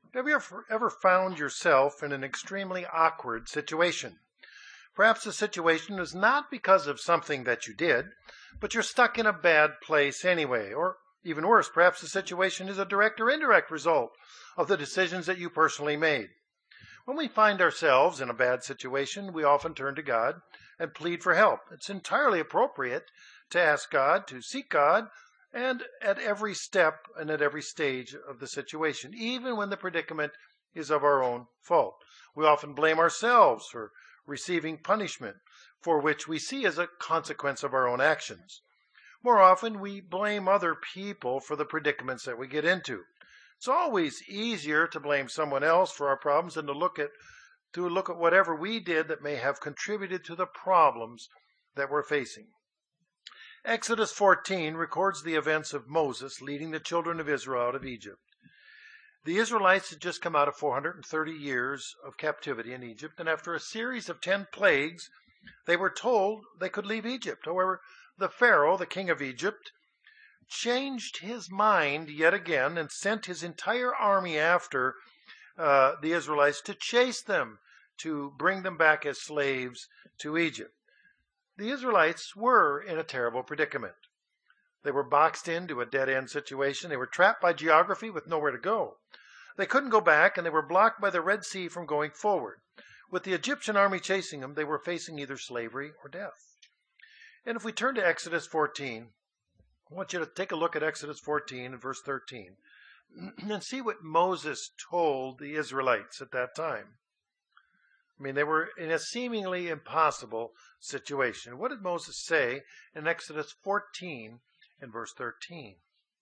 Have you ever found yourself in an extremely awkward situation? Perhaps the situation is not because of something that you did, but you're stuck in a bad place anyway. Or even worse, perhaps the situation is a direct or indirect result of the decisions that you personally made. When we find ourselves in a bad situation, we often turn to God and plead for help. It's entirely appropriate to ask God, to seek God, and at every step and at every stage of the situation, even when the predicament is of our own fault. We often blame ourselves for receiving punishment for which we see as a consequence of our own actions. More often, we blame other people for the predicaments that we get into. It's always easier to blame someone else for our problems than to look at whatever we did that may have contributed to the problems that we're facing. Exodus 14 records the events of Moses leading the children of Israel out of Egypt. The Israelites had just come out of 430 years of captivity in Egypt, and after a series of 10 plagues, they were told they could leave Egypt. However, the Pharaoh, the king of Egypt, changed his mind yet again and sent his entire army after the Israelites to chase them, to bring them back as slaves to Egypt. The Israelites were in a terrible predicament. They were boxed into a dead-end situation. They were trapped by geography with nowhere to go. They couldn't go back, and they were blocked by the Red Sea from going forward. With the Egyptian army chasing them, they were facing either slavery or death. And if we turn to Exodus 14, I want you to take a look at Exodus 14 and verse 13 and see what Moses told the Israelites at that time. I mean, they were in a seemingly impossible situation. What did Moses say in Exodus 14 and verse 13?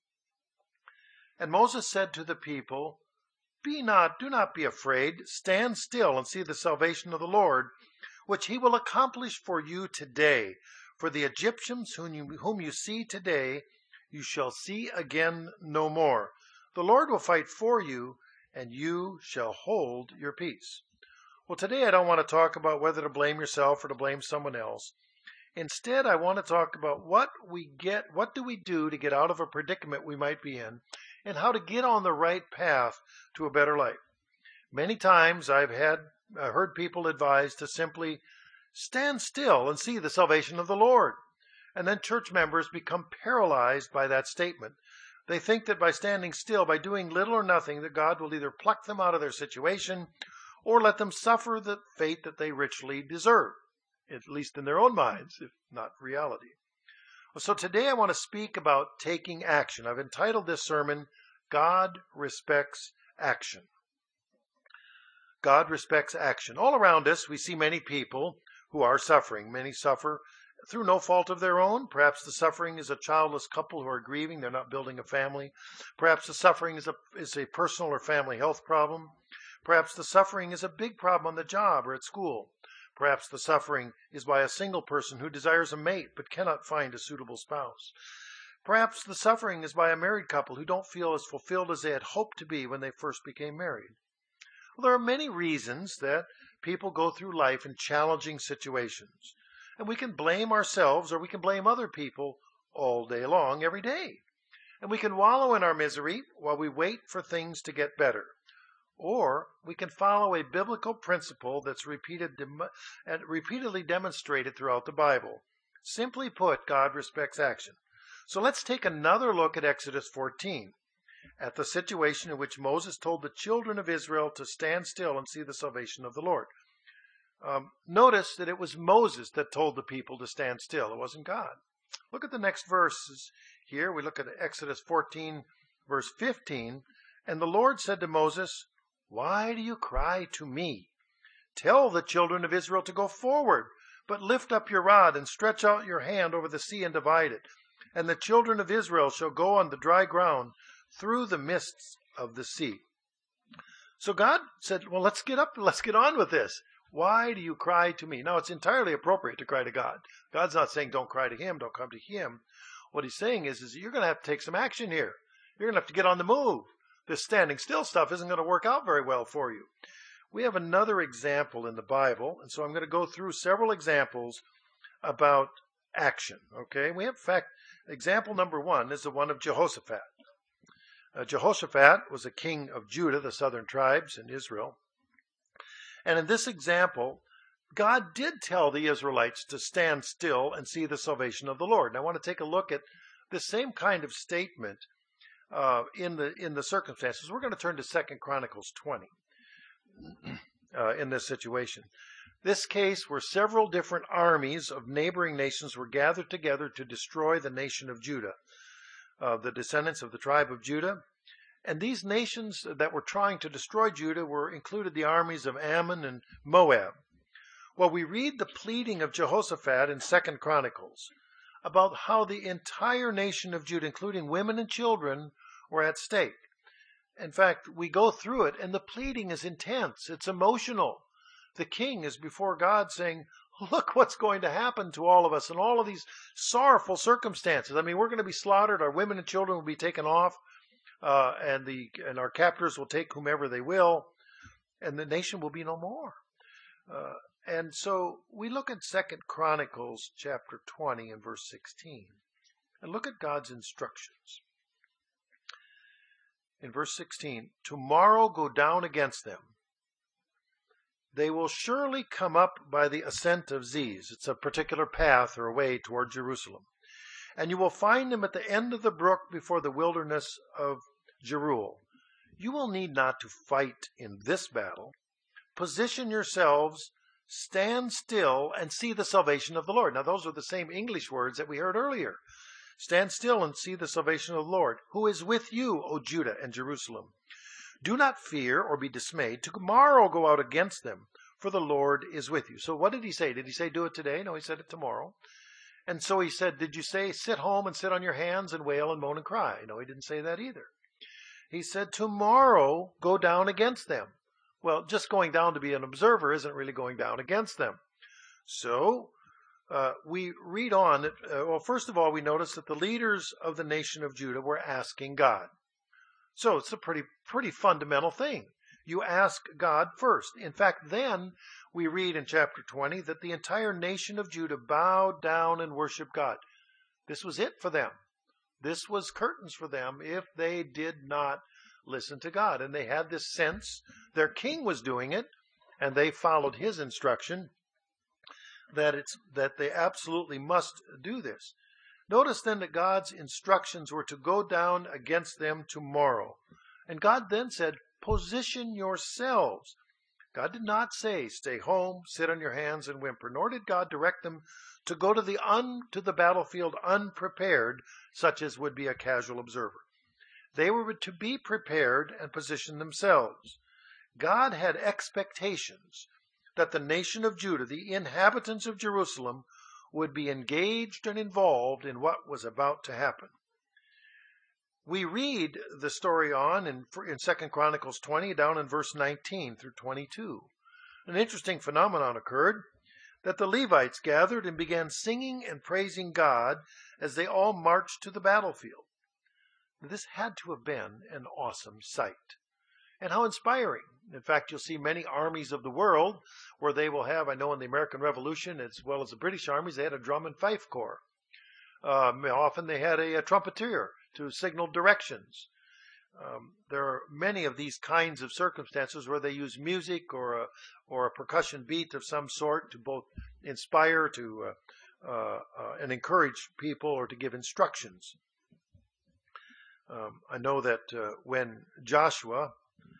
And Moses said to the people, do not be afraid. Stand still and see the salvation of the Lord, which he will accomplish for you today. For the Egyptians whom you see today, you shall see again no more. The Lord will fight for you, and you shall hold your peace. Well, today I don't want to talk about whether to blame yourself or to blame someone else. Instead, I want to talk about what do we do to get out of a predicament we might be in, and how to get on the right path to a better life. Many times I've heard people advised to simply stand still and see the salvation of the Lord. And then church members become paralyzed by that statement. They think that by standing still, by doing little or nothing, that God will either pluck them out of their situation or let them suffer the fate that they richly deserve, at least in their own minds, if not reality. So today I want to speak about taking action. I've entitled this sermon, God Respects Action. God respects action. All around us, we see many people who are suffering. Many suffer through no fault of their own. Perhaps the suffering is a childless couple who are grieving. They're not building a family. Perhaps the suffering is a personal or family health problem. Perhaps the suffering is a big problem on the job or at school. Perhaps the suffering is by a single person who desires a mate but cannot find a suitable spouse. Perhaps the suffering is by a married couple who don't feel as fulfilled as they had hoped to be when they first became married. Well, there are many reasons that people go through life in challenging situations. And we can blame ourselves or we can blame other people all day long, every day. And we can wallow in our misery while we wait for things to get better. Or we can follow a biblical principle that's repeatedly demonstrated throughout the Bible. Simply put, God respects action. So let's take another look at Exodus 14, at the situation in which Moses told the children of Israel to stand still and see the salvation of the Lord. Notice that it was Moses that told the people to stand still. It wasn't God. Look at the next verses here. We look at Exodus 14, verse 15. And the Lord said to Moses, why do you cry to me? Tell the children of Israel to go forward, but lift up your rod and stretch out your hand over the sea and divide it. And the children of Israel shall go on the dry ground through the mists of the sea. So God said, well, let's get on with this. Why do you cry to me? Now, it's entirely appropriate to cry to God. God's not saying don't cry to him, don't come to him. What he's saying is you're going to have to take some action here. You're going to have to get on the move. This standing still stuff isn't going to work out very well for you. We have another example in the Bible, and so I'm going to go through several examples about action. Okay, we have, in fact, example number one is the one of Jehoshaphat. Jehoshaphat was a king of Judah, the southern tribes in Israel. And in this example, God did tell the Israelites to stand still and see the salvation of the Lord. And I want to take a look at the same kind of statement in the circumstances. We're going to turn to 2 Chronicles 20 in this situation. This case where several different armies of neighboring nations were gathered together to destroy the nation of Judah, the descendants of the tribe of Judah. And these nations that were trying to destroy Judah included the armies of Ammon and Moab. Well, we read the pleading of Jehoshaphat in 2 Chronicles about how the entire nation of Judah, including women and children, were at stake. In fact, we go through it, and the pleading is intense. It's emotional. The king is before God saying, look what's going to happen to all of us and all of these sorrowful circumstances. I mean, we're going to be slaughtered. Our women and children will be taken off, and our captors will take whomever they will, and the nation will be no more. And so we look at 2 Chronicles chapter 20 and verse 16, and look at God's instructions. In verse 16, tomorrow go down against them. They will surely come up by the ascent of Ziz. It's a particular path or a way toward Jerusalem. And you will find them at the end of the brook before the wilderness of Jeruel. You will need not to fight in this battle. Position yourselves, stand still, and see the salvation of the Lord. Now, those are the same English words that we heard earlier. Stand still and see the salvation of the Lord, who is with you, O Judah and Jerusalem. Do not fear or be dismayed. Tomorrow go out against them, for the Lord is with you. So what did he say? Did he say do it today? No, he said it tomorrow. And so he said, did you say sit home and sit on your hands and wail and moan and cry? No, he didn't say that either. He said tomorrow go down against them. Well, just going down to be an observer isn't really going down against them. So we read on. Well, first of all, we notice that the leaders of the nation of Judah were asking God. So it's a pretty fundamental thing. You ask God first. In fact, then we read in chapter 20 that the entire nation of Judah bowed down and worshiped God. This was it for them. This was curtains for them if they did not listen to God. And they had this sense, their king was doing it, and they followed his instruction that they absolutely must do this. Notice then that God's instructions were to go down against them tomorrow. And God then said, position yourselves. God did not say, stay home, sit on your hands and whimper, nor did God direct them to go to the battlefield unprepared, such as would be a casual observer. They were to be prepared and position themselves. God had expectations that the nation of Judah, the inhabitants of Jerusalem, would be engaged and involved in what was about to happen. We read the story on in 2 Chronicles 20 down in verse 19 through 22. An interesting phenomenon occurred, that the Levites gathered and began singing and praising God as they all marched to the battlefield. This had to have been an awesome sight. And how inspiring. In fact, you'll see many armies of the world where they will have, I know in the American Revolution as well as the British armies, they had a drum and fife corps. Often they had a trumpeter to signal directions. There are many of these kinds of circumstances where they use music or a percussion beat of some sort to both inspire and encourage people or to give instructions. I know that when Joshua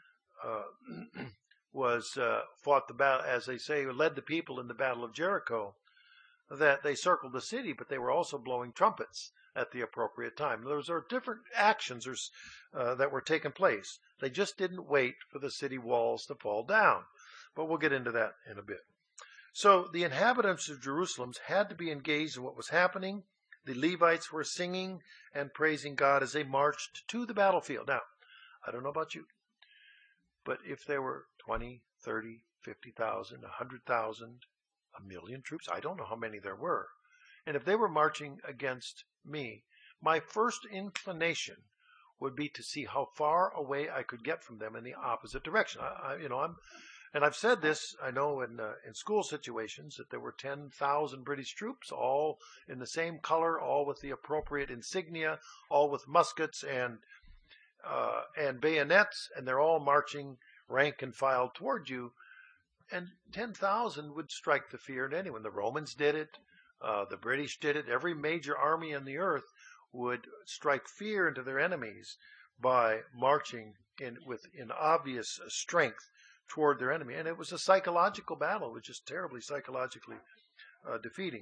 fought the battle, as they say, led the people in the battle of Jericho, that they circled the city, but they were also blowing trumpets at the appropriate time. Those are different actions that were taking place. They just didn't wait for the city walls to fall down. But we'll get into that in a bit. So the inhabitants of Jerusalem had to be engaged in what was happening. The Levites were singing and praising God as they marched to the battlefield. Now, I don't know about you, but if there were 20, 30, 50,000, 100,000, a million troops, I don't know how many there were, and if they were marching against me, my first inclination would be to see how far away I could get from them in the opposite direction. And I've said this, I know in school situations, that there were 10,000 British troops, all in the same color, all with the appropriate insignia, all with muskets, and and bayonets, and they're all marching rank and file toward you. And 10,000 would strike the fear into anyone. The Romans did it. The British did it. Every major army on the earth would strike fear into their enemies by marching in obvious strength toward their enemy. And it was a psychological battle. It was just terribly psychologically defeating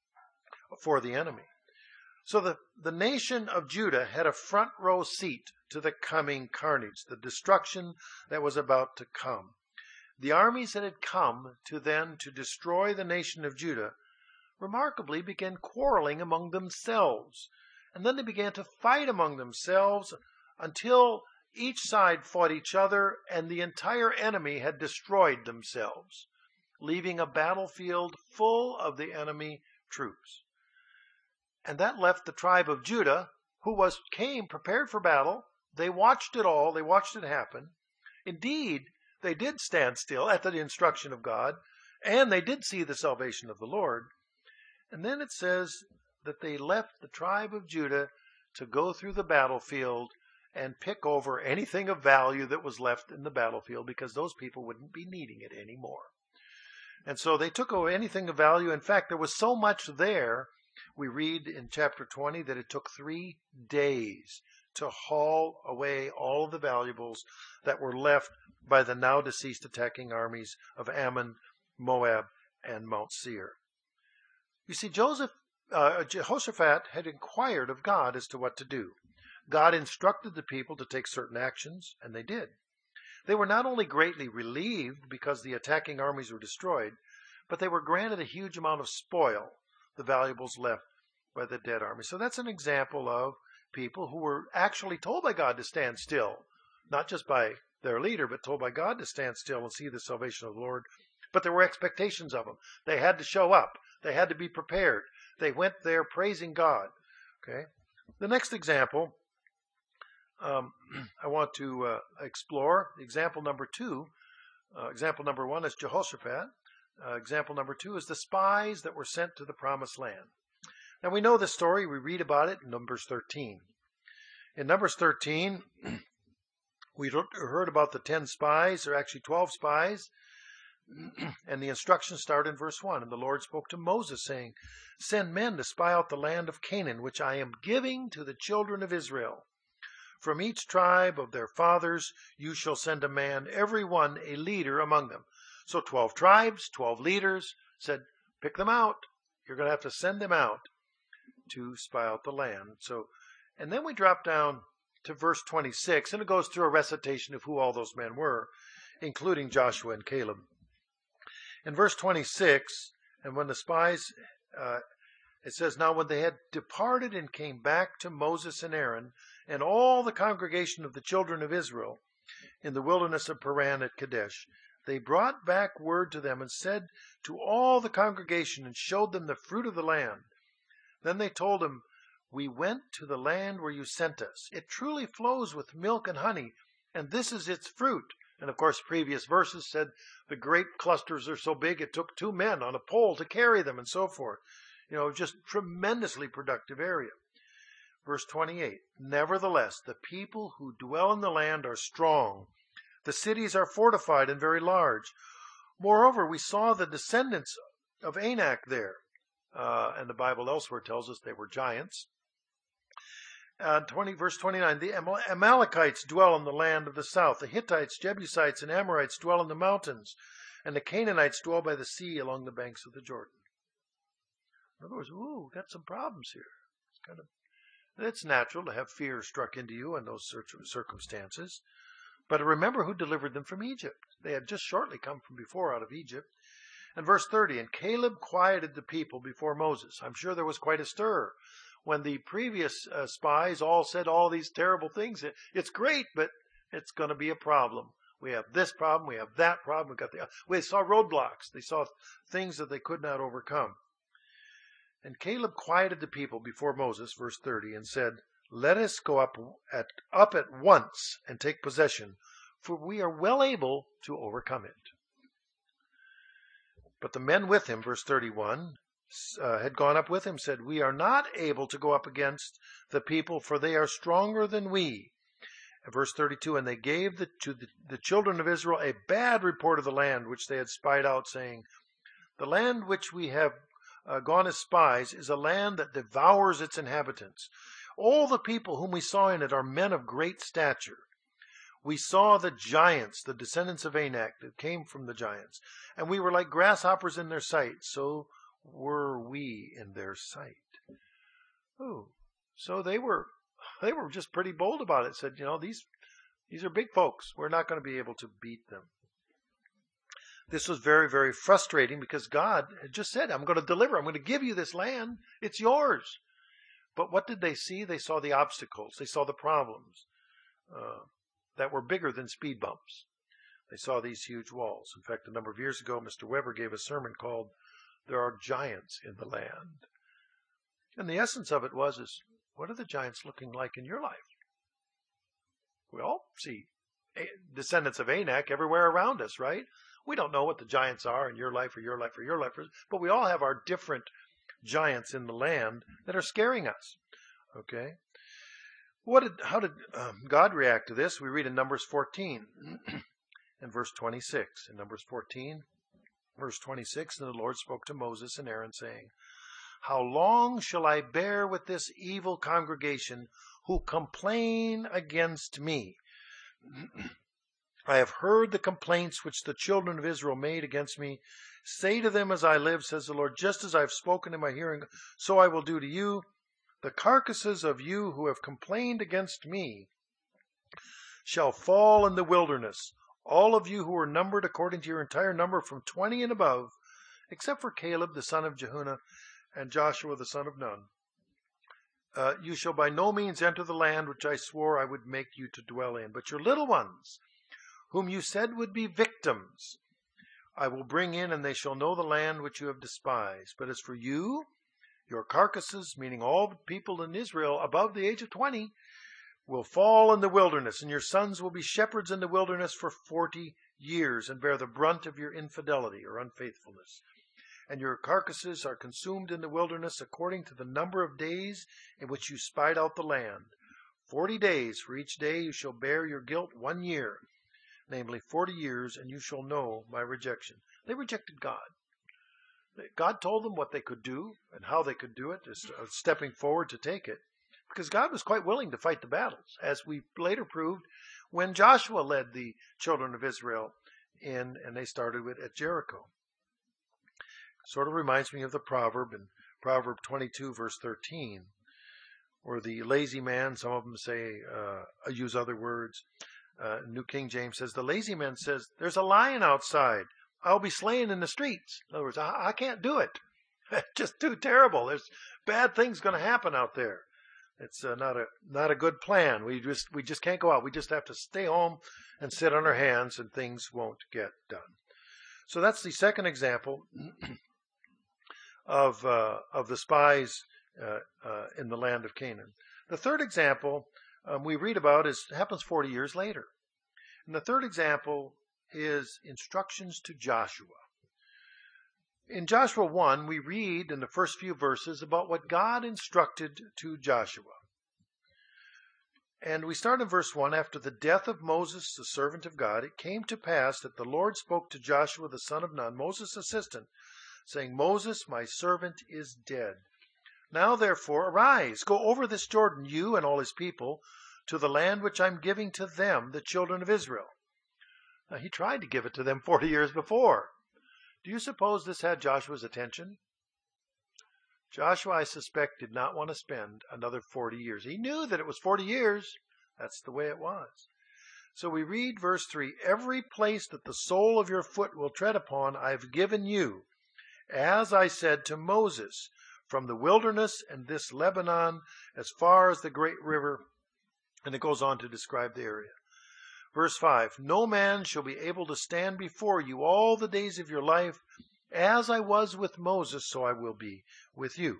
for the enemy. So the nation of Judah had a front row seat to the coming carnage, the destruction that was about to come. The armies that had come to destroy the nation of Judah remarkably began quarreling among themselves. And then they began to fight among themselves until each side fought each other and the entire enemy had destroyed themselves, leaving a battlefield full of the enemy troops. And that left the tribe of Judah, who came prepared for battle. They watched it all. They watched it happen. Indeed, they did stand still at the instruction of God, and they did see the salvation of the Lord. And then it says that they left the tribe of Judah to go through the battlefield and pick over anything of value that was left in the battlefield, because those people wouldn't be needing it anymore. And so they took away anything of value. In fact, there was so much there, we read in chapter 20 that it took 3 days to haul away all of the valuables that were left by the now deceased attacking armies of Ammon, Moab, and Mount Seir. You see, Jehoshaphat had inquired of God as to what to do. God instructed the people to take certain actions, and they did. They were not only greatly relieved because the attacking armies were destroyed, but they were granted a huge amount of spoil, the valuables left by the dead army. So that's an example of people who were actually told by God to stand still, not just by their leader, but told by God to stand still and see the salvation of the Lord. But there were expectations of them. They had to show up. They had to be prepared. They went there praising God. Okay. The next example I want to explore, example number 2. Example number 1 is Jehoshaphat. Example number 2 is the spies that were sent to the promised land. Now we know this story. We read about it in Numbers 13. In Numbers 13, we heard about the 10 spies, or actually 12 spies, and the instructions start in verse 1. And the Lord spoke to Moses, saying, "Send men to spy out the land of Canaan, which I am giving to the children of Israel. From each tribe of their fathers you shall send a man, every one a leader among them." So 12 tribes, 12 leaders, said, pick them out. You're going to have to send them out to spy out the land. And then we drop down to verse 26, and it goes through a recitation of who all those men were, including Joshua and Caleb. In verse 26, and when the spies, it says, "Now when they had departed and came back to Moses and Aaron and all the congregation of the children of Israel in the wilderness of Paran at Kadesh, they brought back word to them and said to all the congregation and showed them the fruit of the land. Then they told him, 'We went to the land where you sent us. It truly flows with milk and honey, and this is its fruit.'" And of course, previous verses said the grape clusters are so big it took 2 men on a pole to carry them and so forth. Just tremendously productive area. Verse 28, "Nevertheless, the people who dwell in the land are strong. The cities are fortified and very large. Moreover, we saw the descendants of Anak there." And the Bible elsewhere tells us they were giants. Verse 29, "The Amalekites dwell in the land of the south. The Hittites, Jebusites, and Amorites dwell in the mountains. And the Canaanites dwell by the sea along the banks of the Jordan." In other words, we've got some problems here. It's natural to have fear struck into you in those circumstances. But remember who delivered them from Egypt. They had just shortly come from before out of Egypt. And verse 30, "And Caleb quieted the people before Moses." I'm sure there was quite a stir when the previous spies all said all these terrible things. It's great, but it's going to be a problem. We have this problem. We have that problem. We saw roadblocks. They saw things that they could not overcome. "And Caleb quieted the people before Moses," verse 30, "and said, 'Let us go up at once and take possession, for we are well able to overcome it.' But the men with him," verse 31, "had gone up with him, said, 'We are not able to go up against the people, for they are stronger than we. And verse 32, and they gave to the children of Israel a bad report of the land which they had spied out, saying, the land which we have gone as spies is a land that devours its inhabitants. All the people whom we saw in it are men of great stature. We saw the giants, the descendants of Anak, that came from the giants, and we were like grasshoppers in their sight, so were we in their sight. Oh, so they were just pretty bold about it. Said, these are big folks. We're not going to be able to beat them. This was very, very frustrating because God had just said, I'm going to deliver. I'm going to give you this land. It's yours. But what did they see? They saw the obstacles. They saw the problems that were bigger than speed bumps. They saw these huge walls. In fact, a number of years ago, Mr. Weber gave a sermon called, There Are Giants in the Land. And the essence of it is, what are the giants looking like in your life? We all see descendants of Anak everywhere around us, right? We don't know what the giants are in your life or your life or your life, but we all have our different giants in the land that are scaring us. Okay? How did God react to this? We read in Numbers 14 and verse 26. In Numbers 14, verse 26, and the Lord spoke to Moses and Aaron, saying, how long shall I bear with this evil congregation who complain against me? I have heard the complaints which the children of Israel made against me. Say to them, as I live, says the Lord, just as I have spoken in my hearing, so I will do to you. The carcasses of you who have complained against me shall fall in the wilderness. All of you who are numbered according to your entire number from 20 and above, except for Caleb the son of Jehunah and Joshua the son of Nun. You shall by no means enter the land which I swore I would make you to dwell in. But your little ones, whom you said would be victims, I will bring in, and they shall know the land which you have despised. But as for you, your carcasses, meaning all the people in Israel above the age of 20, will fall in the wilderness, and your sons will be shepherds in the wilderness for 40 years, and bear the brunt of your infidelity or unfaithfulness. And your carcasses are consumed in the wilderness according to the number of days in which you spied out the land. 40 days, for each day you shall bear your guilt 1 year, namely 40 years, and you shall know my rejection. They rejected God. God told them what they could do and how they could do it, just stepping forward to take it, because God was quite willing to fight the battles, as we later proved when Joshua led the children of Israel in, and they started with at Jericho. Sort of reminds me of the proverb in Proverb 22, verse 13, or the lazy man. Some of them say, use other words. New King James says, the lazy man says, there's a lion outside. I'll be slain in the streets. In other words, I can't do it. It's just too terrible. There's bad things going to happen out there. It's not a good plan. We just can't go out. We just have to stay home and sit on our hands, and things won't get done. So that's the second example of the spies in the land of Canaan. The third example we read about happens 40 years later. And the third example is instructions to Joshua. In Joshua 1, we read in the first few verses about what God instructed to Joshua. And we start in verse 1, after the death of Moses, the servant of God, it came to pass that the Lord spoke to Joshua the son of Nun, Moses' assistant, saying, Moses, my servant, is dead. Now therefore arise, go over this Jordan, you and all his people, to the land which I'm giving to them, the children of Israel. Now he tried to give it to them 40 years before. Do you suppose this had Joshua's attention? Joshua, I suspect, did not want to spend another 40 years. He knew that it was 40 years. That's the way it was. So we read verse 3, every place that the sole of your foot will tread upon, I've given you, as I said to Moses, from the wilderness and this Lebanon as far as the great river. And it goes on to describe the area. Verse 5, no man shall be able to stand before you all the days of your life. As I was with Moses, so I will be with you.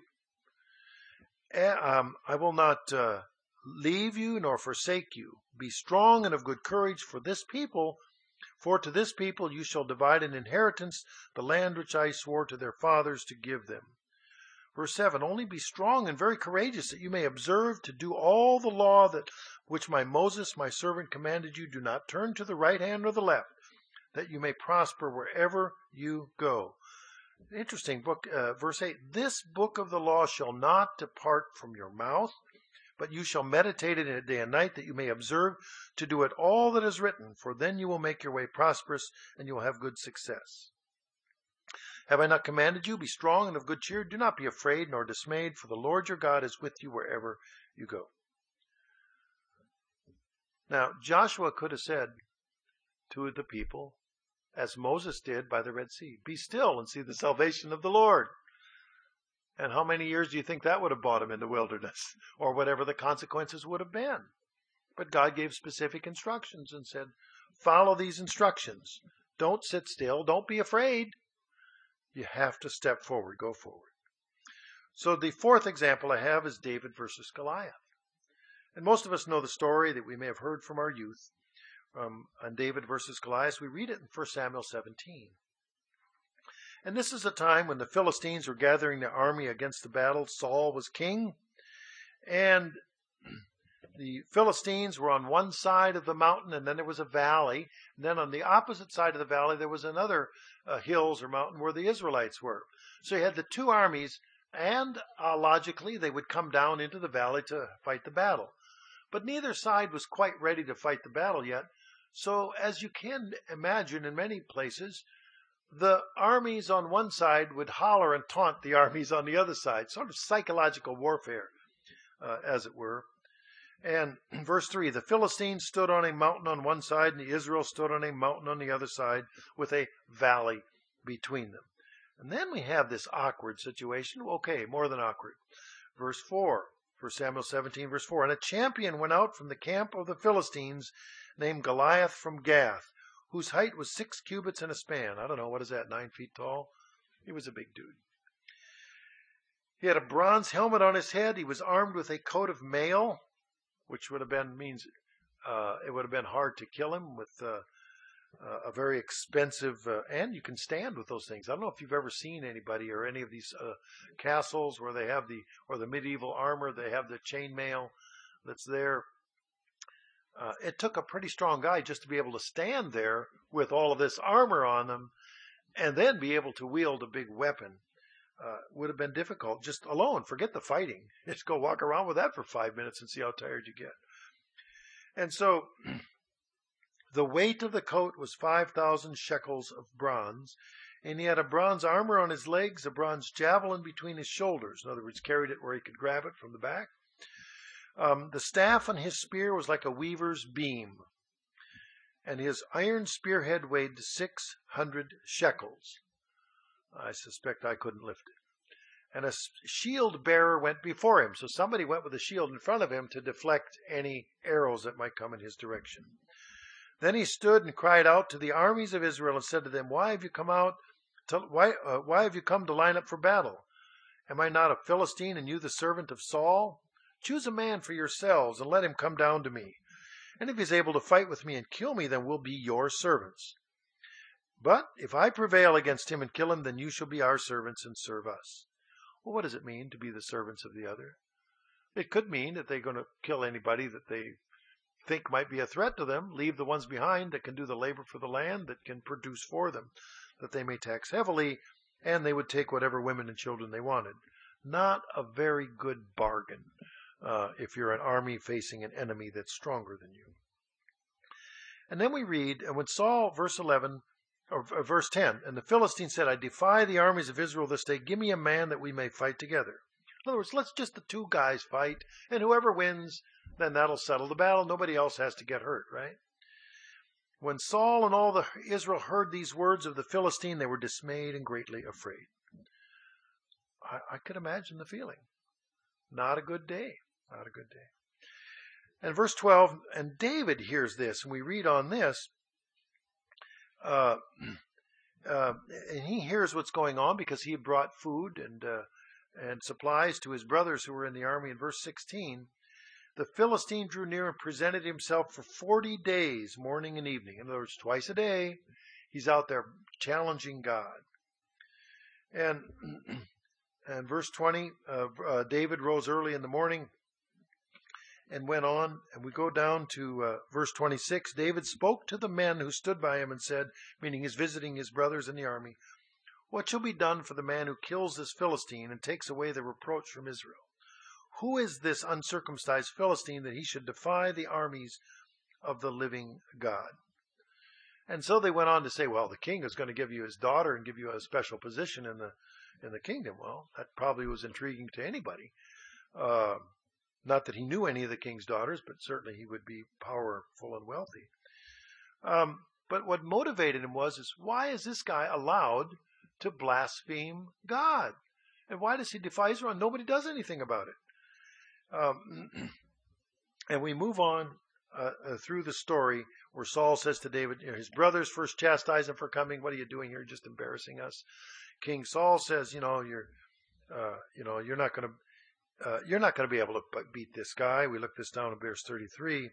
I will not leave you nor forsake you. Be strong and of good courage for to this people you shall divide an inheritance, the land which I swore to their fathers to give them. Verse 7, only be strong and very courageous, that you may observe to do all the law that which Moses my servant commanded you, do not turn to the right hand or the left, that you may prosper wherever you go. Interesting book, verse 8. This book of the law shall not depart from your mouth, but you shall meditate in it day and night, that you may observe to do it all that is written, for then you will make your way prosperous, and you will have good success. Have I not commanded you? Be strong and of good cheer. Do not be afraid nor dismayed, for the Lord your God is with you wherever you go. Now, Joshua could have said to the people, as Moses did by the Red Sea, be still and see the salvation of the Lord. And how many years do you think that would have brought him in the wilderness, or whatever the consequences would have been? But God gave specific instructions and said, follow these instructions. Don't sit still. Don't be afraid. You have to step forward, go forward. So the fourth example I have is David versus Goliath. And most of us know the story that we may have heard from our youth on David versus Goliath. We read it in 1 Samuel 17. And this is a time when the Philistines were gathering their army against the battle. Saul was king, and the Philistines were on one side of the mountain, and then there was a valley. And then on the opposite side of the valley, there was another hills or mountain where the Israelites were. So you had the two armies, and logically, they would come down into the valley to fight the battle. But neither side was quite ready to fight the battle yet. So as you can imagine, in many places, the armies on one side would holler and taunt the armies on the other side, sort of psychological warfare, as it were. And verse 3, the Philistines stood on a mountain on one side, and the Israel stood on a mountain on the other side, with a valley between them. And then we have this awkward situation. Okay, more than awkward. Verse 4, 1 Samuel 17, verse 4, and a champion went out from the camp of the Philistines named Goliath from Gath, whose height was 6 cubits and a span. I don't know, what is that, 9 feet tall? He was a big dude. He had a bronze helmet on his head. He was armed with a coat of mail, which would have been it would have been hard to kill him with a very expensive, and you can stand with those things. I don't know if you've ever seen anybody or any of these castles where they have the medieval armor, they have the chainmail that's there. It took a pretty strong guy just to be able to stand there with all of this armor on them and then be able to wield a big weapon. Would have been difficult just alone. Forget the fighting. Just go walk around with that for 5 minutes and see how tired you get. And so the weight of the coat was 5,000 shekels of bronze, and he had a bronze armor on his legs, a bronze javelin between his shoulders. In other words, carried it where he could grab it from the back. The staff on his spear was like a weaver's beam, and his iron spearhead weighed 600 shekels. I suspect I couldn't lift it. And a shield bearer went before him. So somebody went with a shield in front of him to deflect any arrows that might come in his direction. Then he stood and cried out to the armies of Israel and said to them, why have you come to line up for battle? Am I not a Philistine and you the servant of Saul? Choose a man for yourselves and let him come down to me. And if he's able to fight with me and kill me, then we'll be your servants. But if I prevail against him and kill him, then you shall be our servants and serve us. Well, what does it mean to be the servants of the other? It could mean that they're going to kill anybody that they think might be a threat to them, leave the ones behind that can do the labor for the land, that can produce for them, that they may tax heavily, and they would take whatever women and children they wanted. Not a very good bargain if you're an army facing an enemy that's stronger than you. And then we read, and when Saul, verse 11, or verse 10, and the Philistine said, I defy the armies of Israel this day. Give me a man that we may fight together. In other words, let's just the two guys fight, and whoever wins, then that'll settle the battle. Nobody else has to get hurt, right? When Saul and all the Israel heard these words of the Philistine, they were dismayed and greatly afraid. I could imagine the feeling. Not a good day. Not a good day. And verse 12, and David hears this, and we read on this, and he hears what's going on because he had brought food and supplies to his brothers who were in the army. In verse 16, the Philistine drew near and presented himself for 40 days, morning and evening. In other words, twice a day, he's out there challenging God. And verse 20, David rose early in the morning and went on, and we go down to verse 26. David spoke to the men who stood by him and said, meaning he's visiting his brothers in the army, "What shall be done for the man who kills this Philistine and takes away the reproach from Israel? Who is this uncircumcised Philistine that he should defy the armies of the living God?" And so they went on to say, well, the king is going to give you his daughter and give you a special position in the kingdom. Well, that probably was intriguing to anybody. Not that he knew any of the king's daughters, but certainly he would be powerful and wealthy. But what motivated him is why is this guy allowed to blaspheme God? And why does he defy Israel? Nobody does anything about it. And we move on through the story where Saul says to David, his brothers first chastise him for coming. "What are you doing here? You're just embarrassing us." King Saul says, you're not going to be able to beat this guy. We look this down in verse 33.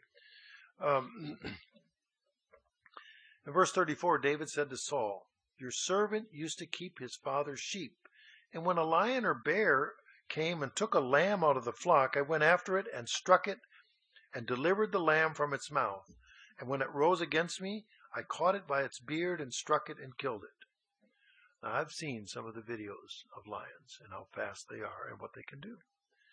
In verse 34, David said to Saul, "Your servant used to keep his father's sheep, and when a lion or bear came and took a lamb out of the flock, I went after it and struck it and delivered the lamb from its mouth. And when it rose against me, I caught it by its beard and struck it and killed it." Now, I've seen some of the videos of lions and how fast they are and what they can do.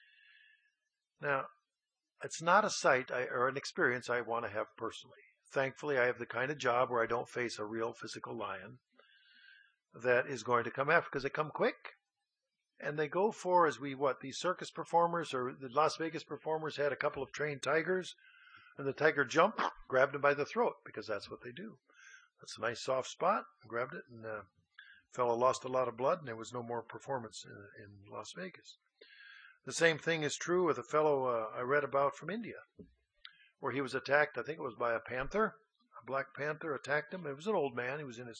Now, it's not a sight or an experience I want to have personally. Thankfully, I have the kind of job where I don't face a real physical lion that is going to come after, because they come quick. And they go for, these circus performers or the Las Vegas performers had a couple of trained tigers, and the tiger jumped, grabbed him by the throat, because that's what they do. That's a nice soft spot, grabbed it, and the fellow lost a lot of blood, and there was no more performance in Las Vegas. The same thing is true with a fellow I read about from India, where he was attacked, I think it was by a panther. A black panther attacked him. It was an old man. He was in his,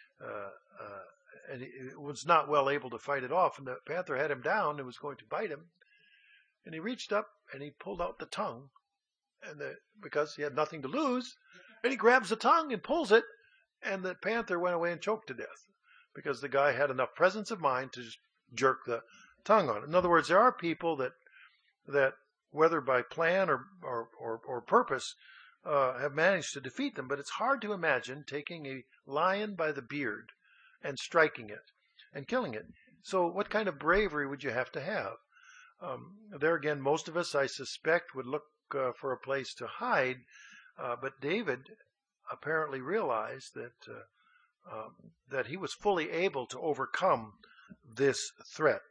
and he was not well able to fight it off. And the panther had him down and was going to bite him. And he reached up and he pulled out the tongue, because he had nothing to lose. And he grabs the tongue and pulls it, and the panther went away and choked to death, because the guy had enough presence of mind to just jerk the tongue on it. In other words, there are people that whether by plan or purpose, have managed to defeat them. But it's hard to imagine taking a lion by the beard and striking it and killing it. So what kind of bravery would you have to have? There again, most of us, I suspect, would look for a place to hide. But David apparently realized that he was fully able to overcome this threat.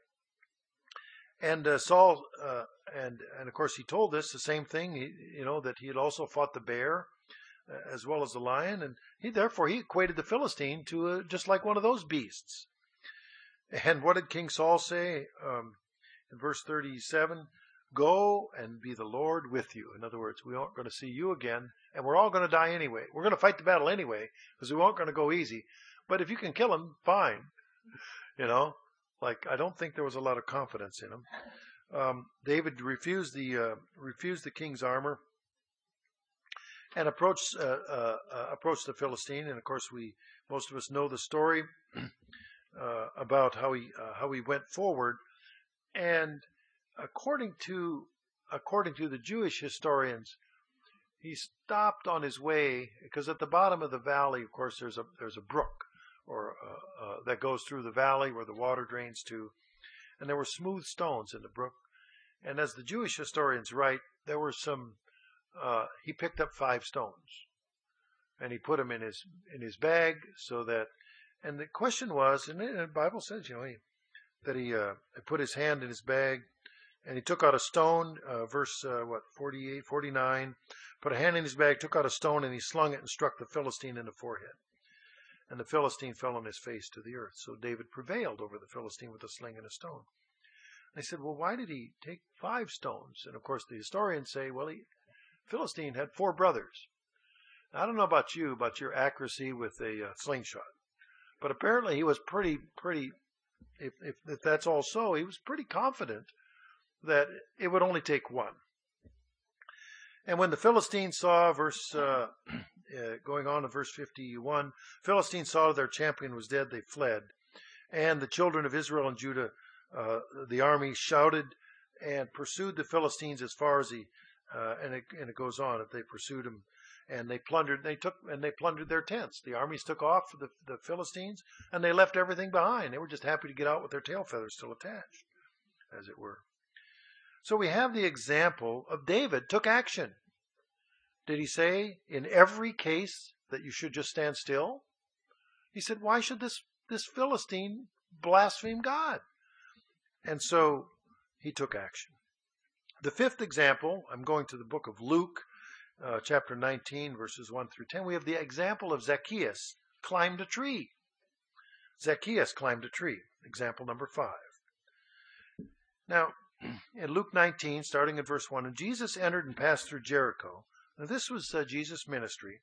And Saul, and of course he told this the same thing, that he had also fought the bear as well as the lion, and he equated the Philistine to just like one of those beasts. And what did King Saul say in verse 37? "Go and be the Lord with you." In other words, we aren't going to see you again, and we're all going to die anyway. We're going to fight the battle anyway, because we aren't going to go easy. But if you can kill him, fine. I don't think there was a lot of confidence in him. David refused the king's armor and approached the Philistine. And of course, most of us know the story about how he went forward. And according to the Jewish historians, he stopped on his way, because at the bottom of the valley, of course, there's a brook that goes through the valley where the water drains to, and there were smooth stones in the brook. And as the Jewish historians write, there were he picked up 5 stones, and he put them in his bag, so that, and the question was, and the Bible says, that he put his hand in his bag, and he took out a stone, verse 48, 49, put a hand in his bag, took out a stone, and he slung it and struck the Philistine in the forehead. And the Philistine fell on his face to the earth. So David prevailed over the Philistine with a sling and a stone. They said, well, why did he take 5 stones? And of course, the historians say, well, Philistine had 4 brothers. I don't know about your accuracy with a slingshot, but apparently he was pretty. If that's all so, he was pretty confident that it would only take 1. And when the Philistines saw, going on to verse 51, Philistines saw their champion was dead, they fled. And the children of Israel and Judah, the army, shouted and pursued the Philistines as far as And it goes on. If they pursued him, and they plundered their tents. The armies took off for the Philistines, and they left everything behind. They were just happy to get out with their tail feathers still attached, as it were. So we have the example of David took action. Did he say in every case that you should just stand still? He said, why should this Philistine blaspheme God? And so he took action. The fifth example, I'm going to the book of Luke, chapter 19, verses 1 through 10. We have the example of Zacchaeus climbed a tree. Zacchaeus climbed a tree, example number 5. Now, in Luke 19, starting at verse 1, and Jesus entered and passed through Jericho. Now, this was Jesus' ministry,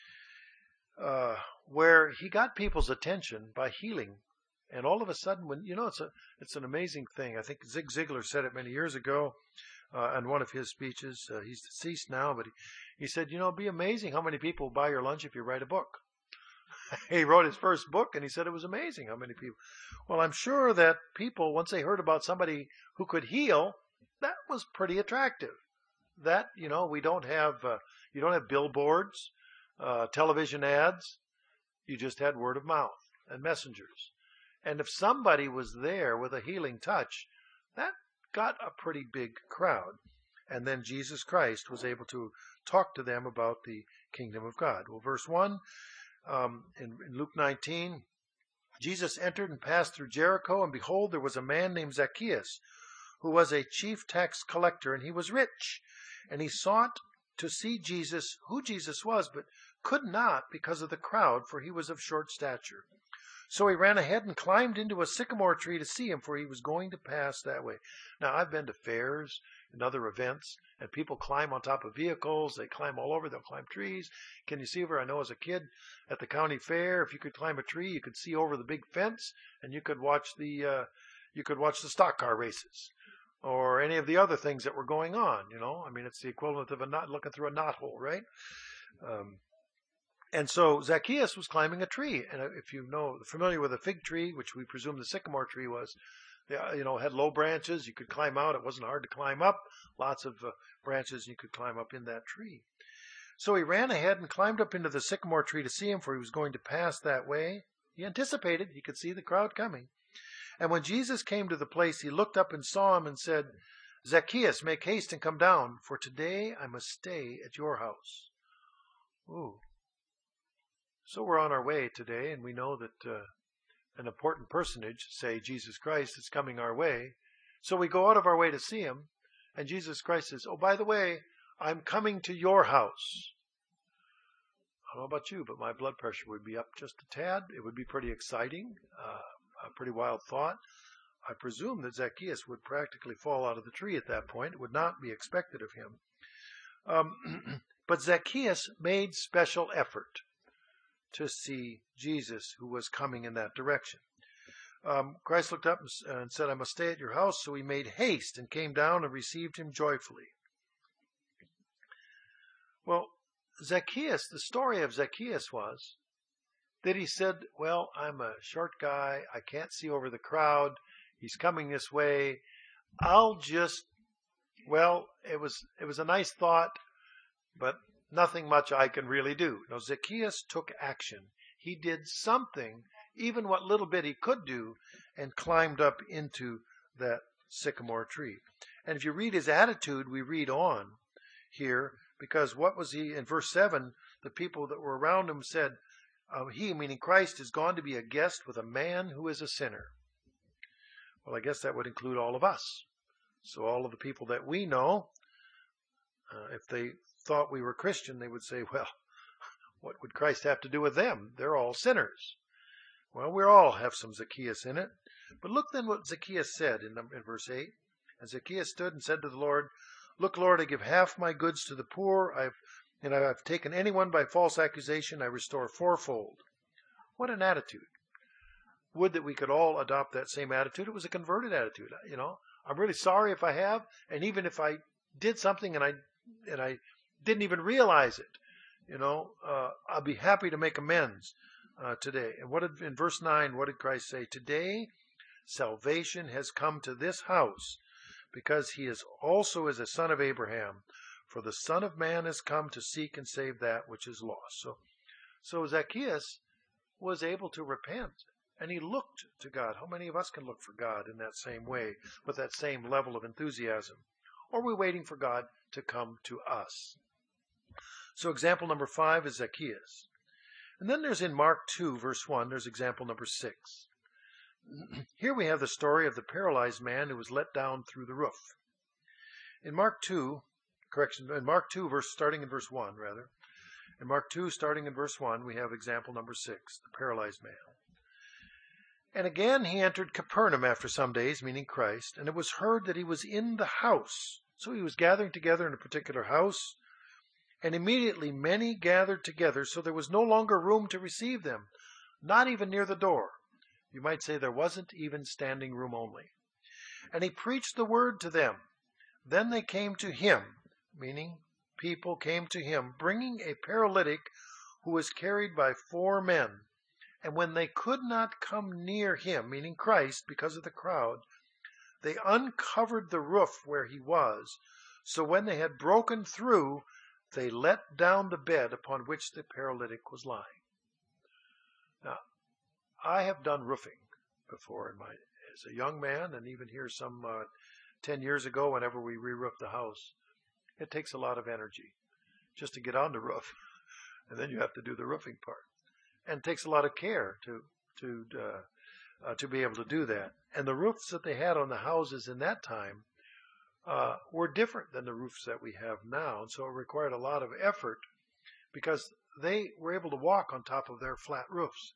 where he got people's attention by healing. And all of a sudden, when it's an amazing thing. I think Zig Ziglar said it many years ago on one of his speeches. He's deceased now, but he said, it'd be amazing how many people will buy your lunch if you write a book. He wrote his first book, and he said it was amazing how many people. Well, I'm sure that people, once they heard about somebody who could heal, that was pretty attractive. That, we don't have, you don't have billboards, television ads. You just had word of mouth and messengers. And if somebody was there with a healing touch, that got a pretty big crowd. And then Jesus Christ was able to talk to them about the kingdom of God. Well, verse 1, in Luke 19, Jesus entered and passed through Jericho, and behold, there was a man named Zacchaeus, who was a chief tax collector, and he was rich. And he sought to see Jesus, who Jesus was, but could not because of the crowd, for he was of short stature. So he ran ahead and climbed into a sycamore tree to see him, for he was going to pass that way. Now, I've been to fairs and other events, and people climb on top of vehicles. They climb all over. They'll climb trees. Can you see over? I know as a kid at the county fair, if you could climb a tree, you could see over the big fence, and you could watch the stock car races or any of the other things that were going on. It's the equivalent of a knot looking through a knothole, right? And so Zacchaeus was climbing a tree. And if familiar with a fig tree, which we presume the sycamore tree was, had low branches. You could climb out. It wasn't hard to climb up. Lots of branches you could climb up in that tree. So he ran ahead and climbed up into the sycamore tree to see him, for he was going to pass that way. He anticipated. He could see the crowd coming. And when Jesus came to the place, he looked up and saw him and said, Zacchaeus, make haste and come down, for today I must stay at your house. Ooh. So we're on our way today, and we know that an important personage, say Jesus Christ, is coming our way. So we go out of our way to see him, and Jesus Christ says, oh, by the way, I'm coming to your house. I don't know about you, but my blood pressure would be up just a tad. It would be pretty exciting, a pretty wild thought. I presume that Zacchaeus would practically fall out of the tree at that point. It would not be expected of him. But Zacchaeus made special effort to see Jesus, who was coming in that direction. Christ looked up and said, I must stay at your house. So he made haste and came down and received him joyfully. Well, Zacchaeus, the story of Zacchaeus was that he said, well, I'm a short guy. I can't see over the crowd. He's coming this way. It was a nice thought, but nothing much I can really do. No, Zacchaeus took action. He did something, even what little bit he could do, and climbed up into that sycamore tree. And if you read his attitude, we read on here, because what was he, in verse 7, the people that were around him said, he, meaning Christ, is gone to be a guest with a man who is a sinner. Well, I guess that would include all of us. So all of the people that we know, if they thought we were Christian, they would say, well, what would Christ have to do with them? They're all sinners. Well, we all have some Zacchaeus in it. But look then what Zacchaeus said in verse 8. And Zacchaeus stood and said to the Lord, look, Lord, I give half my goods to the poor. I've taken anyone by false accusation, I restore fourfold. What an attitude. Would that we could all adopt that same attitude. It was a converted attitude. I'm really sorry if I have, and even if I did something and I didn't even realize it, I'll be happy to make amends today. And in verse 9, what did Christ say? Today salvation has come to this house, because he is also as a son of Abraham. For the Son of Man has come to seek and save that which is lost. So Zacchaeus was able to repent, and he looked to God. How many of us can look for God in that same way, with that same level of enthusiasm? Or are we waiting for God to come to us? So example number 5 is Zacchaeus. And then there's in Mark 2, verse 1, there's example number 6. Here we have the story of the paralyzed man who was let down through the roof. In Mark 2, starting in verse 1, rather. In Mark 2, starting in verse 1, we have example number 6, the paralyzed man. And again he entered Capernaum after some days, meaning Christ, and it was heard that he was in the house. So he was gathering together in a particular house, and immediately many gathered together, so there was no longer room to receive them, not even near the door. You might say there wasn't even standing room only. And he preached the word to them. Then they came to him, meaning people came to him, bringing a paralytic who was carried by 4 men. And when they could not come near him, meaning Christ, because of the crowd, they uncovered the roof where he was. So when they had broken through, they let down the bed upon which the paralytic was lying. Now, I have done roofing before as a young man, and even here some 10 years ago, whenever we re-roofed the house. It takes a lot of energy just to get on the roof, and then you have to do the roofing part. And it takes a lot of care to be able to do that. And the roofs that they had on the houses in that time were different than the roofs that we have now. And so it required a lot of effort because they were able to walk on top of their flat roofs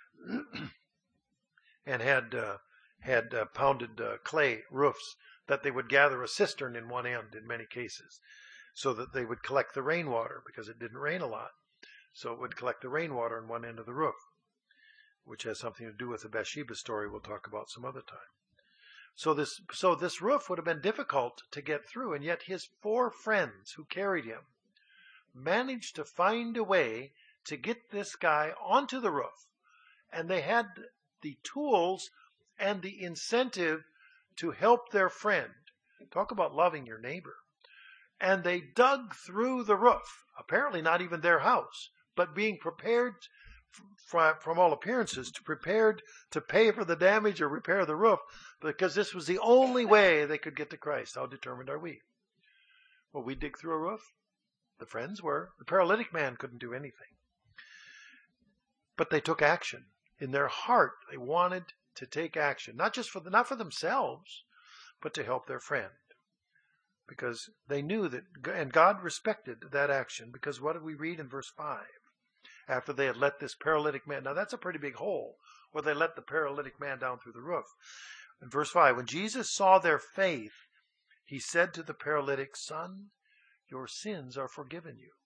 and had pounded clay roofs that they would gather a cistern in one end in many cases so that they would collect the rainwater because it didn't rain a lot. So it would collect the rainwater in one end of the roof, which has something to do with the Bathsheba story we'll talk about some other time. So this roof would have been difficult to get through, and yet his 4 friends who carried him managed to find a way to get this guy onto the roof. And they had the tools and the incentive to help their friend. Talk about loving your neighbor. And they dug through the roof, apparently not even their house, but being prepared from all appearances, prepared to pay for the damage or repair the roof, because this was the only way they could get to Christ. How determined are we? Will we dig through a roof? The friends were. The paralytic man couldn't do anything. But they took action. In their heart, they wanted to take action, not for themselves, but to help their friend. Because they knew that, and God respected that action, because what did we read in verse 5? After they had let this paralytic man, now that's a pretty big hole, where they let the paralytic man down through the roof. In verse 5, when Jesus saw their faith, he said to the paralytic, "Son, your sins are forgiven you."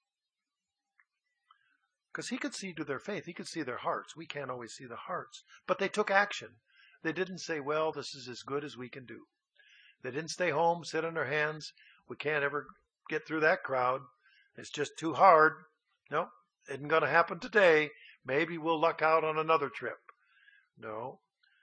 Because he could see to their faith, he could see their hearts. We can't always see the hearts. But they took action. They didn't say, well, this is as good as we can do. They didn't stay home, sit on their hands. We can't ever get through that crowd. It's just too hard. No, isn't going to happen today. Maybe we'll luck out on another trip. No.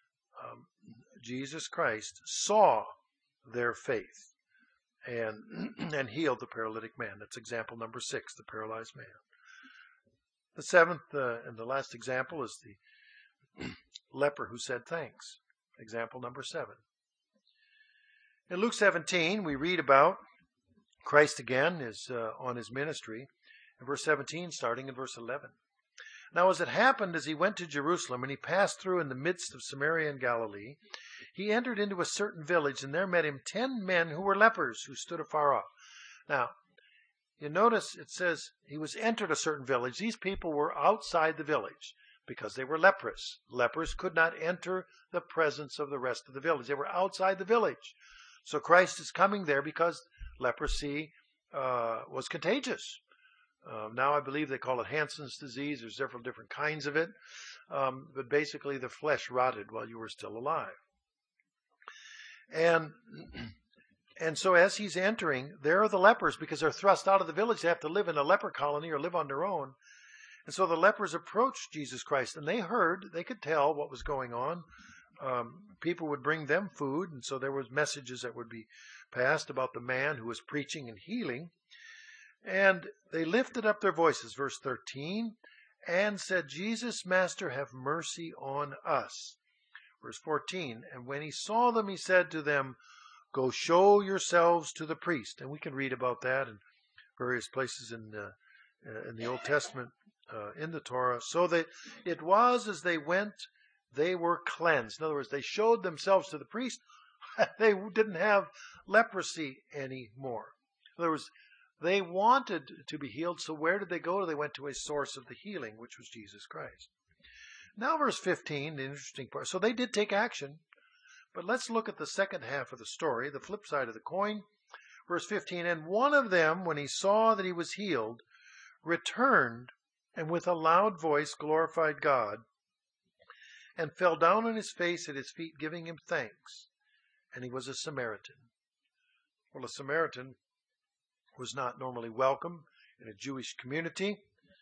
Jesus Christ saw their faith and healed the paralytic man. That's example number 6, the paralyzed man. The 7th and the last example is the leper who said thanks. Example number 7. In Luke 17, we read about Christ again is on his ministry. In verse 17, starting in verse 11. Now as it happened, as he went to Jerusalem, and he passed through in the midst of Samaria and Galilee, he entered into a certain village, and there met him 10 men who were lepers, who stood afar off. Now, you notice it says he was entered a certain village. These people were outside the village because they were leprous. Lepers could not enter the presence of the rest of the village. They were outside the village. So Christ is coming there because leprosy was contagious. Now I believe they call it Hansen's disease. There's several different kinds of it. But basically the flesh rotted while you were still alive. And so as he's entering, there are the lepers because they're thrust out of the village. They have to live in a leper colony or live on their own. And so the lepers approached Jesus Christ, and they could tell what was going on. People would bring them food, and so there was messages that would be passed about the man who was preaching and healing. And they lifted up their voices, verse 13, and said, Jesus, Master, have mercy on us. Verse 14, and when he saw them, he said to them, go show yourselves to the priest. And we can read about that in various places in the Old Testament, in the Torah. So that it was as they went, they were cleansed. In other words, they showed themselves to the priest. They didn't have leprosy anymore. In other words, they wanted to be healed, so where did they go? They went to a source of the healing, which was Jesus Christ. Now verse 15, the interesting part. So they did take action, but let's look at the second half of the story, the flip side of the coin. Verse 15, and one of them, when he saw that he was healed, returned and with a loud voice glorified God and fell down on his face at his feet, giving him thanks. And he was a Samaritan. Well, a Samaritan was not normally welcome in a Jewish community,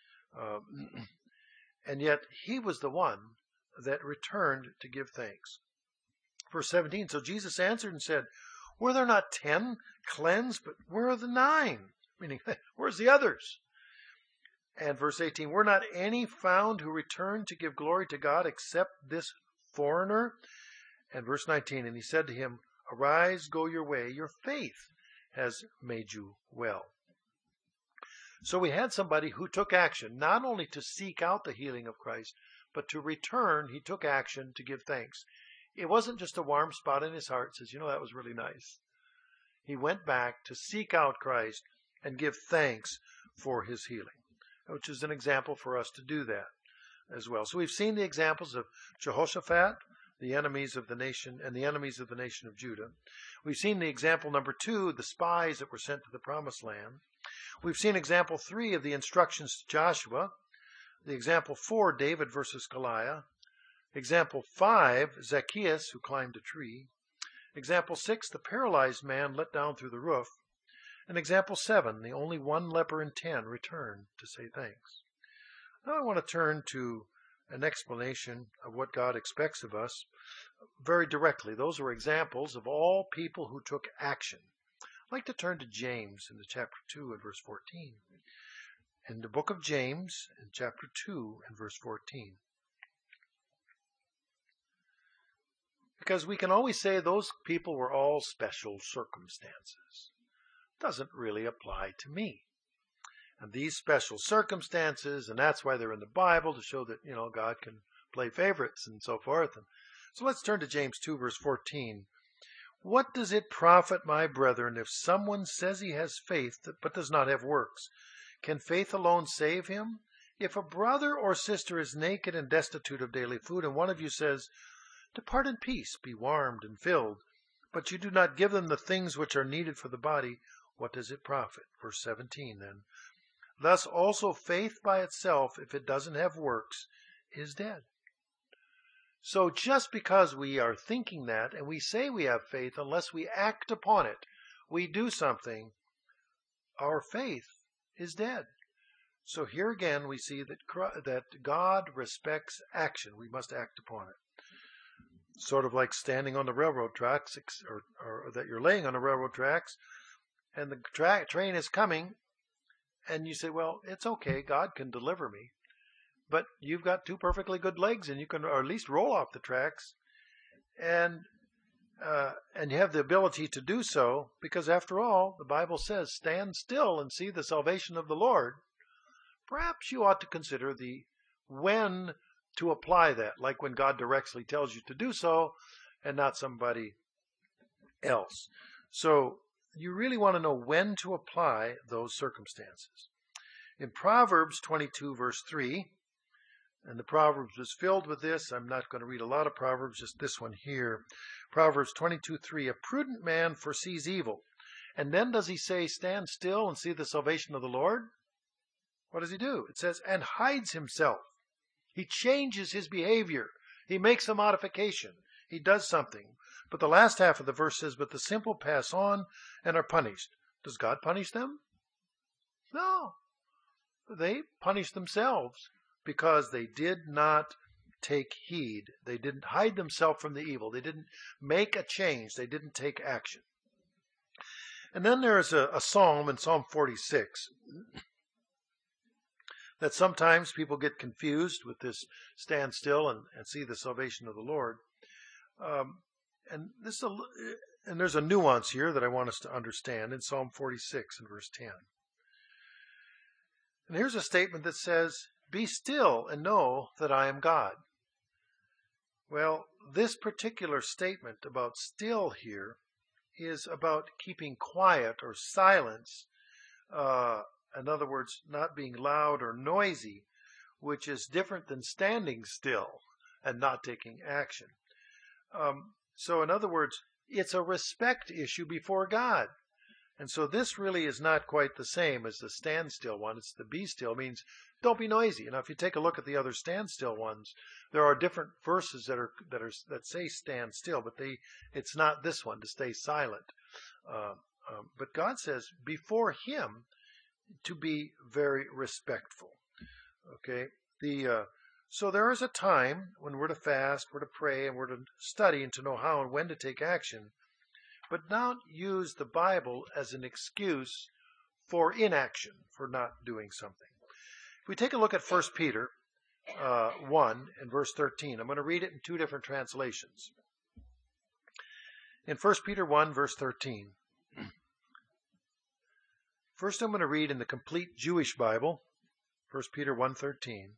and yet he was the one that returned to give thanks. Verse 17, so Jesus answered and said, were there not 10 cleansed, but where are the 9? Meaning, where's the others? And verse 18, were not any found who returned to give glory to God except this foreigner? And verse 19, and he said to him, arise, go your way, your faith has made you well. So we had somebody who took action, not only to seek out the healing of Christ, but to return, he took action to give thanks. It wasn't just a warm spot in his heart, says, that was really nice. He went back to seek out Christ and give thanks for his healing, which is an example for us to do that as well. So we've seen the examples of Jehoshaphat, the enemies of the nation, and the enemies of the nation of Judah. We've seen the example number 2, the spies that were sent to the promised land. We've seen example 3 of the instructions to Joshua. The example 4, David versus Goliath. Example 5, Zacchaeus, who climbed a tree. Example 6, the paralyzed man let down through the roof. And example 7, the only one leper in 10 returned to say thanks. Now I want to turn to an explanation of what God expects of us very directly. Those are examples of all people who took action. I'd like to turn to James in the chapter 2 and verse 14. In the book of James, in chapter 2 and verse 14. Because we can always say those people were all special circumstances. Doesn't really apply to me. And these special circumstances, and that's why they're in the Bible, to show that, God can play favorites and so forth. And so let's turn to James 2, verse 14. What does it profit, my brethren, if someone says he has faith but does not have works? Can faith alone save him? If a brother or sister is naked and destitute of daily food, and one of you says, depart in peace, be warmed and filled, but you do not give them the things which are needed for the body, what does it profit? Verse 17 then. Thus also faith by itself, if it doesn't have works, is dead. So just because we are thinking that and we say we have faith, unless we act upon it, we do something, our faith is dead. So here again we see that God respects action. We must act upon it. Sort of like standing on the railroad tracks, or that you're laying on the railroad tracks, and the train is coming, and you say, well, it's okay, God can deliver me. But you've got 2 perfectly good legs, and you can or at least roll off the tracks, and you have the ability to do so, because after all, the Bible says, stand still and see the salvation of the Lord. Perhaps you ought to consider when to apply that, like when God directly tells you to do so, and not somebody else. So you really want to know when to apply those circumstances. In Proverbs 22, verse 3, and the Proverbs is filled with this. I'm not going to read a lot of Proverbs, just this one here. Proverbs 22:3, a prudent man foresees evil. And then does he say, stand still and see the salvation of the Lord? What does he do? It says, and hides himself. He changes his behavior. He makes a modification. He does something. But the last half of the verse says, but the simple pass on and are punished. Does God punish them? No. They punish themselves because they did not take heed. They didn't hide themselves from the evil. They didn't make a change. They didn't take action. And then there is a psalm in Psalm 46 that sometimes people get confused with this stand still and see the salvation of the Lord. And there's a nuance here that I want us to understand in Psalm 46 and verse 10. And here's a statement that says, "Be still and know that I am God." Well, this particular statement about still here is about keeping quiet or silence. In other words, not being loud or noisy, which is different than standing still and not taking action. So in other words, it's a respect issue before God. And so this really is not quite the same as the stand still one. It's the be still, means don't be noisy. Now, if you take a look at the other stand still ones, there are different verses that say stand still, but it's not this one to stay silent. But God says before Him to be very respectful. Okay, so there is a time when we're to fast, we're to pray, and we're to study and to know how and when to take action, but not use the Bible as an excuse for inaction, for not doing something. If we take a look at 1 Peter 1 and verse 13, I'm going to read it in two different translations. In 1 Peter 1 verse 13, first I'm going to read in the Complete Jewish Bible, 1 Peter 1:13.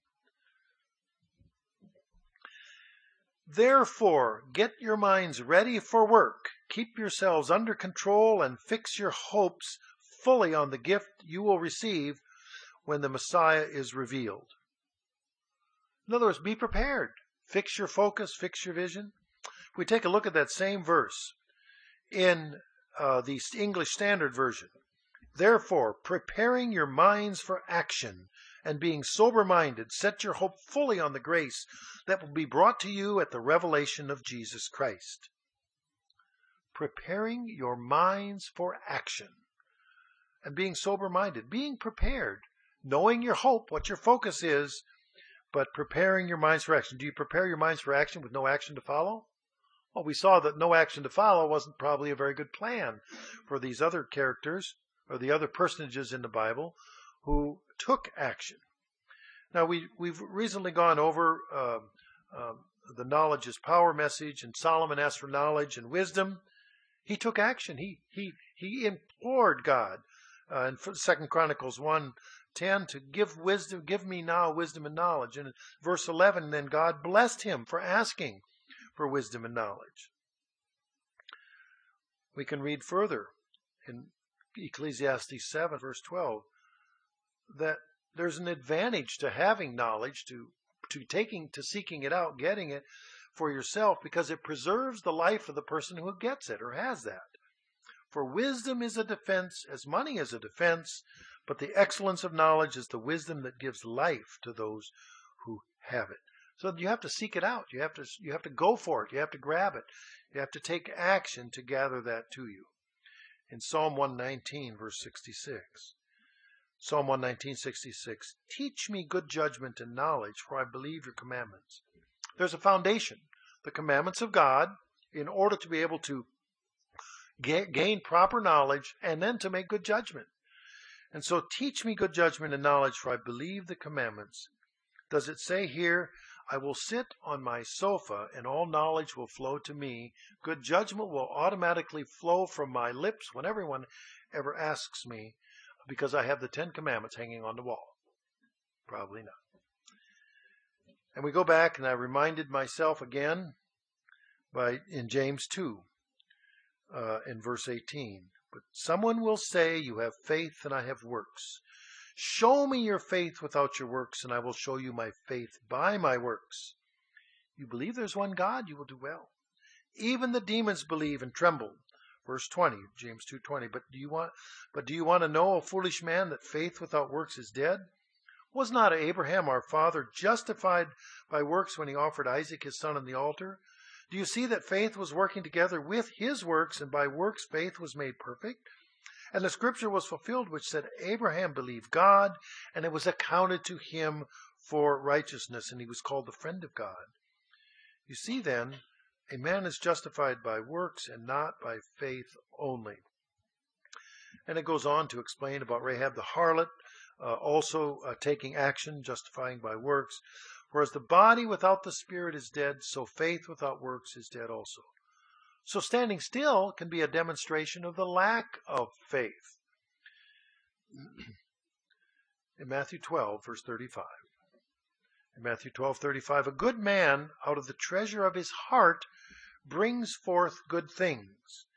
"Therefore, get your minds ready for work. Keep yourselves under control and fix your hopes fully on the gift you will receive when the Messiah is revealed." In other words, be prepared. Fix your focus, fix your vision. If we take a look at that same verse in the English Standard Version, "Therefore, preparing your minds for action and being sober-minded, set your hope fully on the grace that will be brought to you at the revelation of Jesus Christ." Preparing your minds for action and being sober-minded, being prepared, knowing your hope, what your focus is, but preparing your minds for action. Do you prepare your minds for action with no action to follow? Well, we saw that no action to follow wasn't probably a very good plan for these other characters or the other personages in the Bible who took action. Now, we've recently gone over the knowledge is power message, and Solomon asked for knowledge and wisdom. He took action. He implored God in 2 Chronicles 1:10 to give wisdom, give me now wisdom and knowledge. And in verse 11, then God blessed him for asking for wisdom and knowledge. We can read further in Ecclesiastes 7, verse 12, that there's an advantage to having knowledge, to seeking it out, getting it for yourself, because it preserves the life of the person who gets it or has that. For wisdom is a defense, as money is a defense, but the excellence of knowledge is the wisdom that gives life to those who have it. So you have to seek it out. You have to go for it. You have to grab it. You have to take action to gather that to you. In Psalm 119, verse 66. Psalm 119:66. "Teach me good judgment and knowledge, for I believe your commandments." There's a foundation, the commandments of God, in order to be able to gain proper knowledge and then to make good judgment. And so teach me good judgment and knowledge, for I believe the commandments. Does it say here, I will sit on my sofa and all knowledge will flow to me? Good judgment will automatically flow from my lips when everyone ever asks me, because I have the 10 Commandments hanging on the wall? Probably not. And we go back, and I reminded myself again in James 2, in verse 18. "But someone will say, you have faith and I have works. Show me your faith without your works, and I will show you my faith by my works. You believe there's one God, you will do well. Even the demons believe and tremble." Verse 20, James 2:20. But do you want to know, O foolish man, that faith without works is dead? Was not Abraham our father justified by works when he offered Isaac his son on the altar? Do you see that faith was working together with his works, and by works faith was made perfect? And the scripture was fulfilled, which said, Abraham believed God, and it was accounted to him for righteousness, and he was called the friend of God. You see then, a man is justified by works and not by faith only. And it goes on to explain about Rahab the harlot, also taking action, justifying by works. Whereas the body without the spirit is dead, so faith without works is dead also. So standing still can be a demonstration of the lack of faith. In Matthew 12, verse 35. In Matthew 12:35, a good man out of the treasure of his heart brings forth good things.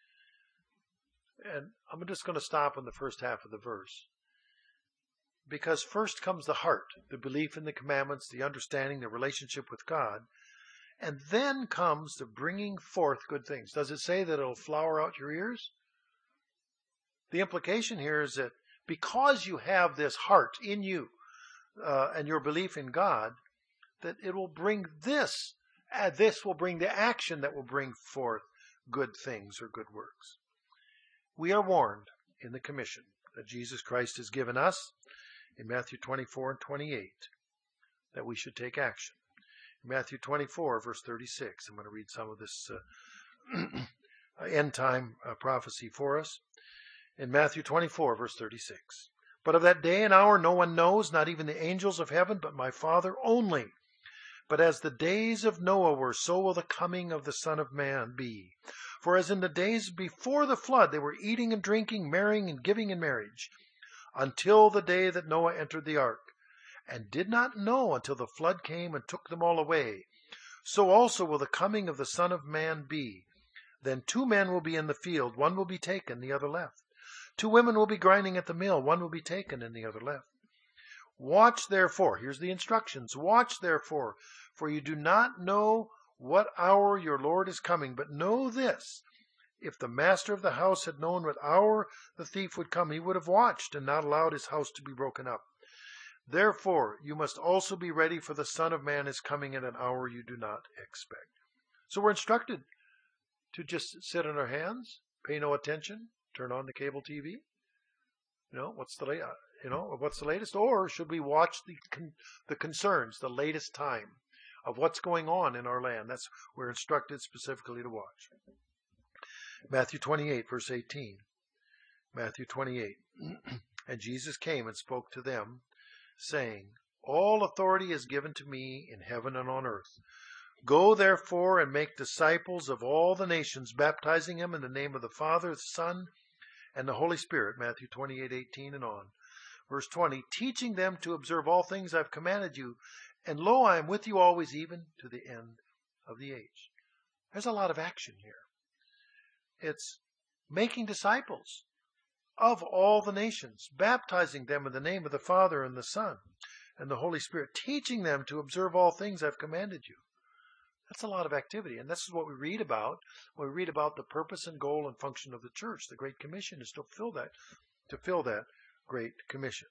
And I'm just going to stop on the first half of the verse. Because first comes the heart, the belief in the commandments, the understanding, the relationship with God. And then comes the bringing forth good things. Does it say that it'll flower out your ears? The implication here is that because you have this heart in you and your belief in God, that it will bring this will bring the action that will bring forth good things or good works. We are warned in the commission that Jesus Christ has given us in Matthew 24 and 28 that we should take action. In Matthew 24, verse 36, I'm going to read some of this end time prophecy for us. In Matthew 24, verse 36, but of that day and hour no one knows, not even the angels of heaven, but my Father only. But as the days of Noah were, so will the coming of the Son of Man be. For as in the days before the flood, they were eating and drinking, marrying and giving in marriage, until the day that Noah entered the ark, and did not know until the flood came and took them all away. So also will the coming of the Son of Man be. Then 2 men will be in the field, one will be taken, the other left. 2 women will be grinding at the mill, one will be taken and the other left. Watch therefore, here's the instructions, watch therefore, for you do not know what hour your Lord is coming, but know this, if the master of the house had known what hour the thief would come, he would have watched and not allowed his house to be broken up. Therefore, you must also be ready, for the Son of Man is coming at an hour you do not expect. So we're instructed to just sit on our hands, pay no attention, turn on the cable TV. What's the latest? Or should we watch the concerns, the latest time of what's going on in our land? That's we're instructed specifically to watch. Matthew 28, verse 18. Matthew 28. And Jesus came and spoke to them, saying, all authority is given to me in heaven and on earth. Go therefore and make disciples of all the nations, baptizing them in the name of the Father, the Son, and the Holy Spirit. Matthew 28:18 and on. Verse 20, teaching them to observe all things I've commanded you, and lo, I am with you always, even to the end of the age. There's a lot of action here. It's making disciples of all the nations, baptizing them in the name of the Father and the Son and the Holy Spirit, teaching them to observe all things I've commanded you. That's a lot of activity, and this is what we read about when we read about the purpose and goal and function of the church. The Great Commission is to fill that Great Commission.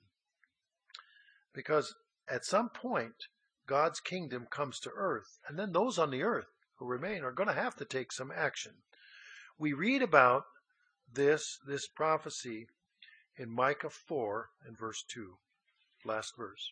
Because at some point, God's kingdom comes to earth, and then those on the earth who remain are going to have to take some action. We read about this prophecy in Micah 4 and verse 2, last verse.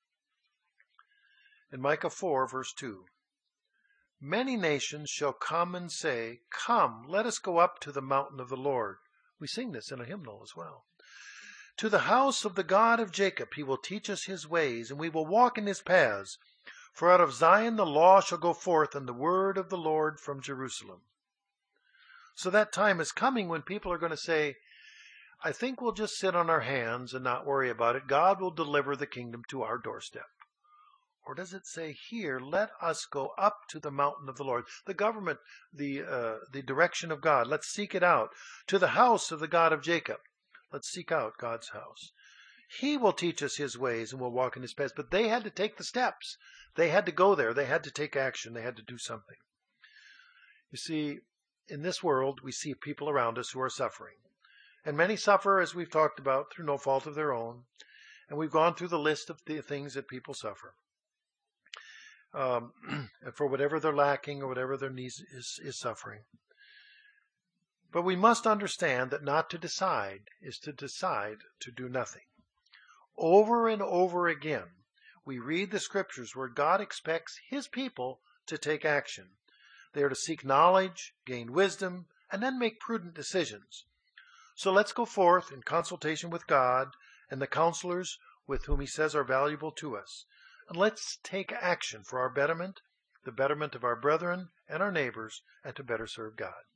In Micah 4, verse 2, many nations shall come and say, come, let us go up to the mountain of the Lord. We sing this in a hymnal as well. To the house of the God of Jacob, he will teach us his ways, and we will walk in his paths. For out of Zion the law shall go forth, and the word of the Lord from Jerusalem. So that time is coming when people are going to say, I think we'll just sit on our hands and not worry about it. God will deliver the kingdom to our doorstep. Or does it say here, let us go up to the mountain of the Lord, the government, the direction of God. Let's seek it out. To the house of the God of Jacob. Let's seek out God's house. He will teach us his ways and we'll walk in his paths. But they had to take the steps. They had to go there. They had to take action. They had to do something. You see, in this world, we see people around us who are suffering. And many suffer, as we've talked about, through no fault of their own. And we've gone through the list of the things that people suffer. For whatever they're lacking or whatever their needs is suffering. But we must understand that not to decide is to decide to do nothing. Over and over again, we read the scriptures where God expects his people to take action. They are to seek knowledge, gain wisdom, and then make prudent decisions. So let's go forth in consultation with God and the counselors with whom he says are valuable to us. And let's take action for our betterment, the betterment of our brethren and our neighbors, and to better serve God.